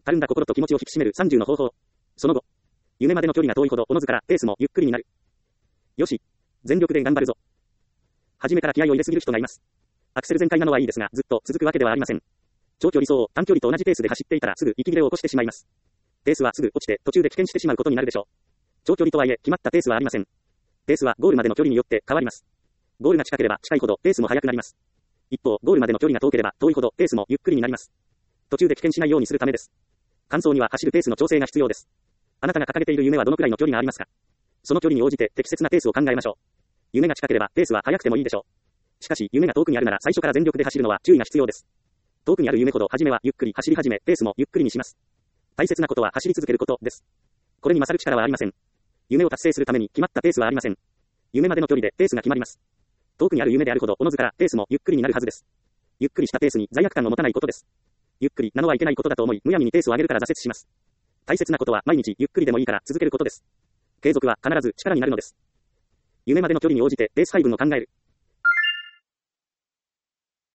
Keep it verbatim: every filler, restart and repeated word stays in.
たるんだ心と気持ちを引き締めるさんじゅうの方法。その後、夢までの距離が遠いほどおのずからペースもゆっくりになる。よし、全力で頑張るぞ。初めから気合を入れすぎる人がいます。アクセル全開なのはいいですが、ずっと続くわけではありません。長距離走、短距離と同じペースで走っていたらすぐ息切れを起こしてしまいます。ペースはすぐ落ちて途中で棄権してしまうことになるでしょう。長距離とはいえ決まったペースはありません。ペースはゴールまでの距離によって変わります。ゴールが近ければ近いほどペースも速くなります。一方、ゴールまでの距離が遠ければ遠いほどペースもゆっくりになります。途中で棄権しないようにするためです。完走には走るペースの調整が必要です。あなたが掲げている夢はどのくらいの距離がありますか？その距離に応じて適切なペースを考えましょう。夢が近ければペースは速くてもいいでしょう。しかし夢が遠くにあるなら最初から全力で走るのは注意が必要です。遠くにある夢ほど初めはゆっくり走り始めペースもゆっくりにします。大切なことは走り続けることです。これに勝る力はありません。夢を達成するために決まったペースはありません。夢までの距離でペースが決まります。遠くにある夢であるほどおのずからペースもゆっくりになるはずです。ゆっくりしたペースに罪悪感を持たないことです。ゆっくりなのはいけないことだと思いむやみにペースを上げるから挫折します。大切なことは毎日ゆっくりでもいいから続けることです。継続は必ず力になるのです。夢までの距離に応じてペース配分を考える。